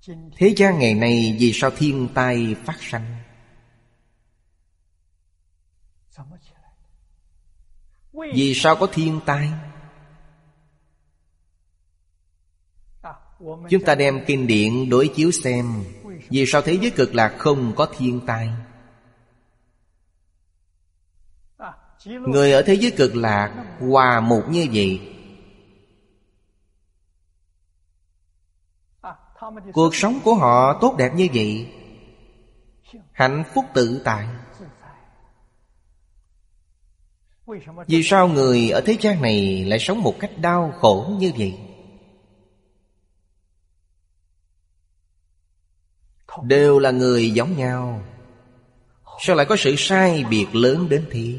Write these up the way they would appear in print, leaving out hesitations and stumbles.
Thế gian ngày nay vì sao thiên tai phát sanh? Vì sao có thiên tai? Chúng ta đem kinh điển đối chiếu xem, vì sao thế giới cực lạc không có thiên tai? Người ở thế giới cực lạc hòa một như vậy, cuộc sống của họ tốt đẹp như vậy, hạnh phúc tự tại. Vì sao người ở thế gian này lại sống một cách đau khổ như vậy? Đều là người giống nhau, sao lại có sự sai biệt lớn đến thế?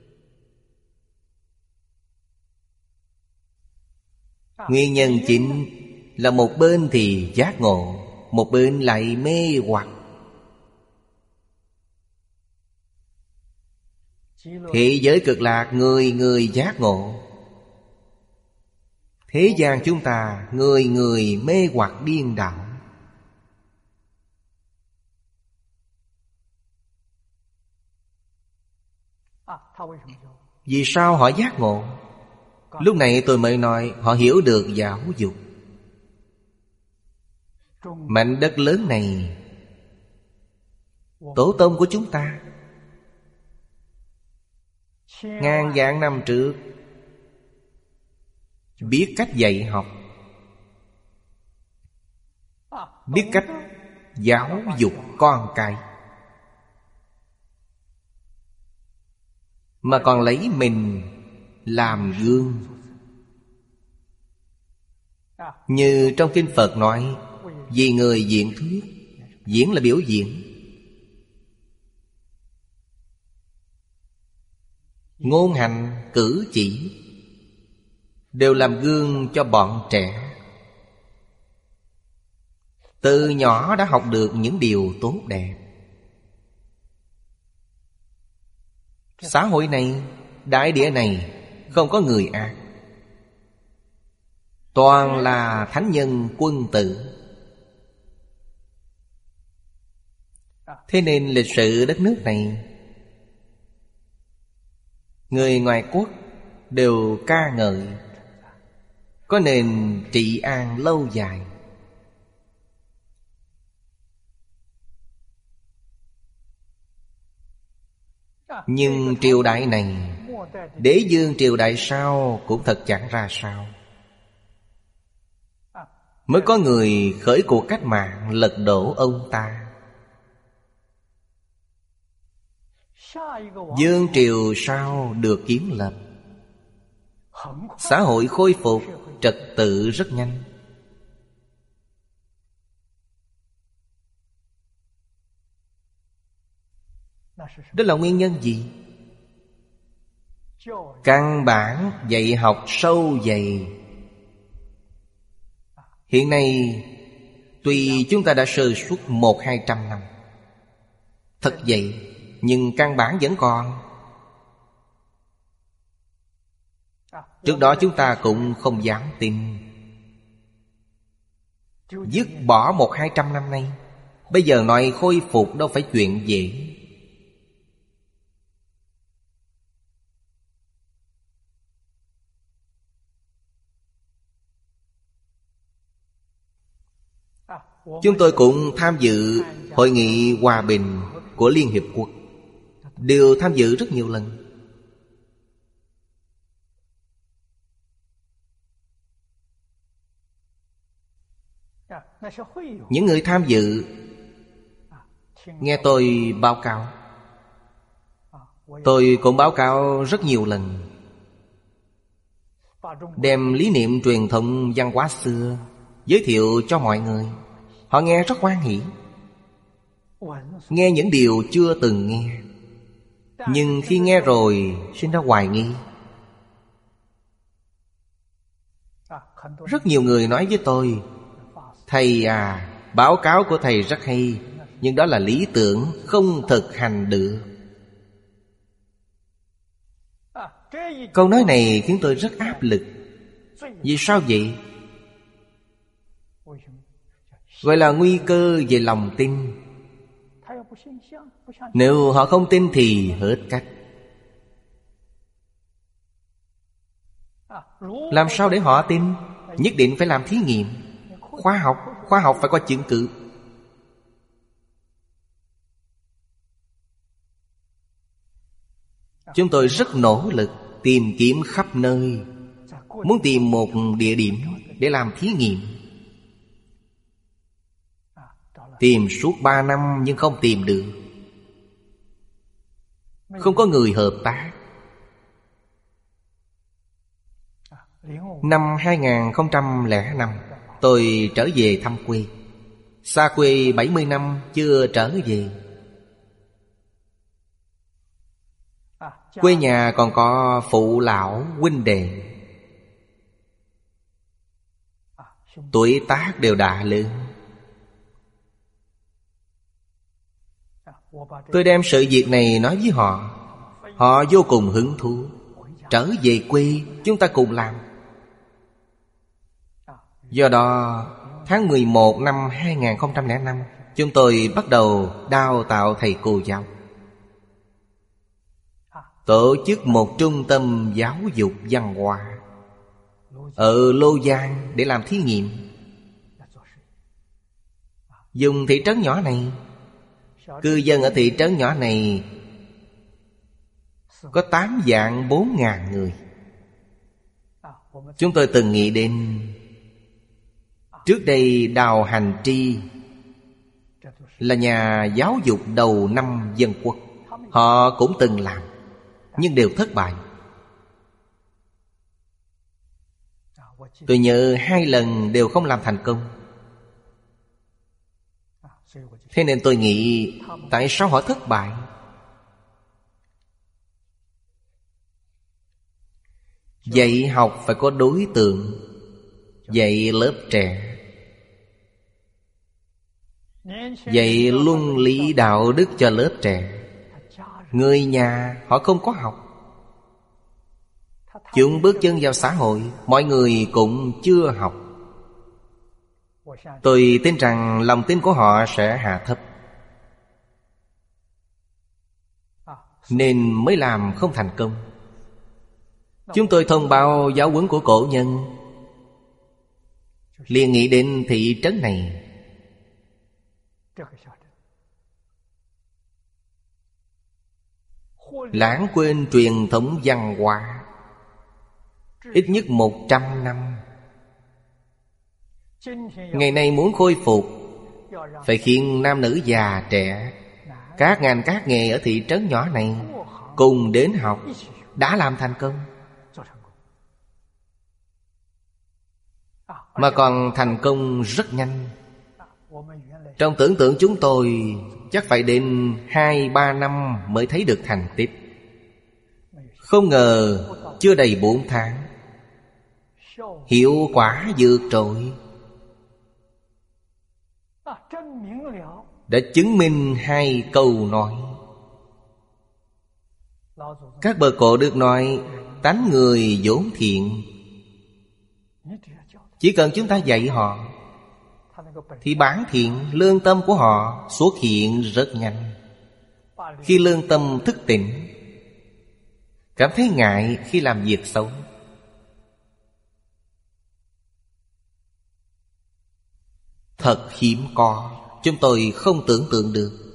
Nguyên nhân chính là một bên thì giác ngộ, một bên lại mê hoặc. Thế giới cực lạc người người giác ngộ, thế gian chúng ta người người mê hoặc điên đảo. Vì sao họ giác ngộ? Lúc này tôi mới nói họ hiểu được giáo dục. Mảnh đất lớn này, tổ tông của chúng ta ngàn vạn năm trước biết cách dạy học, biết cách giáo dục con cái, mà còn lấy mình làm gương. Như trong kinh Phật nói, vì người diễn thuyết. Diễn là biểu diễn. Ngôn hành, cử chỉ đều làm gương cho bọn trẻ. Từ nhỏ đã học được những điều tốt đẹp. Xã hội này, đại địa này không có người ác, toàn là thánh nhân quân tử. Thế nên lịch sử đất nước này, người ngoài quốc đều ca ngợi, có nền trị an lâu dài. Nhưng triều đại này, Đế vương triều đại sau cũng thật chẳng ra sao. Mới có người khởi cuộc cách mạng lật đổ ông ta. Vương triều sau được kiến lập, xã hội khôi phục, trật tự rất nhanh. Đó là nguyên nhân gì? Căn bản dạy học sâu dày. Hiện nay tuy chúng ta đã sơ suất 100-200 năm, thật vậy, nhưng căn bản vẫn còn. Trước đó chúng ta cũng không dám tin. Dứt bỏ 100-200 năm nay, bây giờ nói khôi phục đâu phải chuyện dễ. Chúng tôi cũng tham dự Hội nghị Hòa bình của Liên Hiệp Quốc, đều tham dự rất nhiều lần. Những người tham dự nghe tôi báo cáo, tôi cũng báo cáo rất nhiều lần, đem lý niệm truyền thống văn hóa xưa giới thiệu cho mọi người. Họ nghe rất hoan hỉ, nghe những điều chưa từng nghe. Nhưng khi nghe rồi sinh ra hoài nghi. Rất nhiều người nói với tôi: thầy à, báo cáo của thầy rất hay, nhưng đó là lý tưởng, không thực hành được. Câu nói này khiến tôi rất áp lực. Vì sao vậy? Gọi là nguy cơ về lòng tin. Nếu họ không tin thì hết cách. Làm sao để họ tin? Nhất định phải làm thí nghiệm. Khoa học phải có chứng cứ. Chúng tôi rất nỗ lực tìm kiếm khắp nơi, muốn tìm một địa điểm để làm thí nghiệm. Tìm suốt 3 năm nhưng không tìm được. Không có người hợp tác. Năm 2005, tôi trở về thăm quê. Xa quê 70 năm chưa trở về. Quê nhà còn có phụ lão huynh đệ, tuổi tác đều đã lớn. Tôi đem sự việc này nói với họ. Họ vô cùng hứng thú. Trở về quê chúng ta cùng làm. Do đó tháng 11 năm 2005, chúng tôi bắt đầu đào tạo thầy cô giáo, tổ chức một trung tâm giáo dục văn hóa ở Lô Giang để làm thí nghiệm. Dùng thị trấn nhỏ này, cư dân ở thị trấn nhỏ này có 8 vạn 4.000 người. Chúng tôi từng nghĩ đến, trước đây Đào Hành Tri là nhà giáo dục đầu năm dân quốc. Họ cũng từng làm, nhưng đều thất bại. Tôi nhớ 2 lần đều không làm thành công. Thế nên tôi nghĩ, tại sao họ thất bại? Dạy học phải có đối tượng. Dạy lớp trẻ, dạy luân lý đạo đức cho lớp trẻ. Người nhà họ không có học. Chúng bước chân vào xã hội, mọi người cũng chưa học. Tôi tin rằng lòng tin của họ sẽ hạ thấp, nên mới làm không thành công. Chúng tôi thông báo giáo huấn của cổ nhân, liền nghĩ đến thị trấn này. Lãng quên truyền thống văn hóa ít nhất 100 năm. Ngày nay muốn khôi phục, phải khiến nam nữ già trẻ, các ngành các nghề ở thị trấn nhỏ này cùng đến học. Đã làm thành công, mà còn thành công rất nhanh. Trong tưởng tượng chúng tôi chắc phải đến 2-3 năm mới thấy được thành tích. Không ngờ chưa đầy 4 tháng, hiệu quả vượt trội. Đã chứng minh 2 câu nói. Các bậc cổ đức nói, tánh người vốn thiện. Chỉ cần chúng ta dạy họ, thì bản thiện, lương tâm của họ xuất hiện rất nhanh. Khi lương tâm thức tỉnh, cảm thấy ngại khi làm việc xấu. Thật hiếm có, chúng tôi không tưởng tượng được.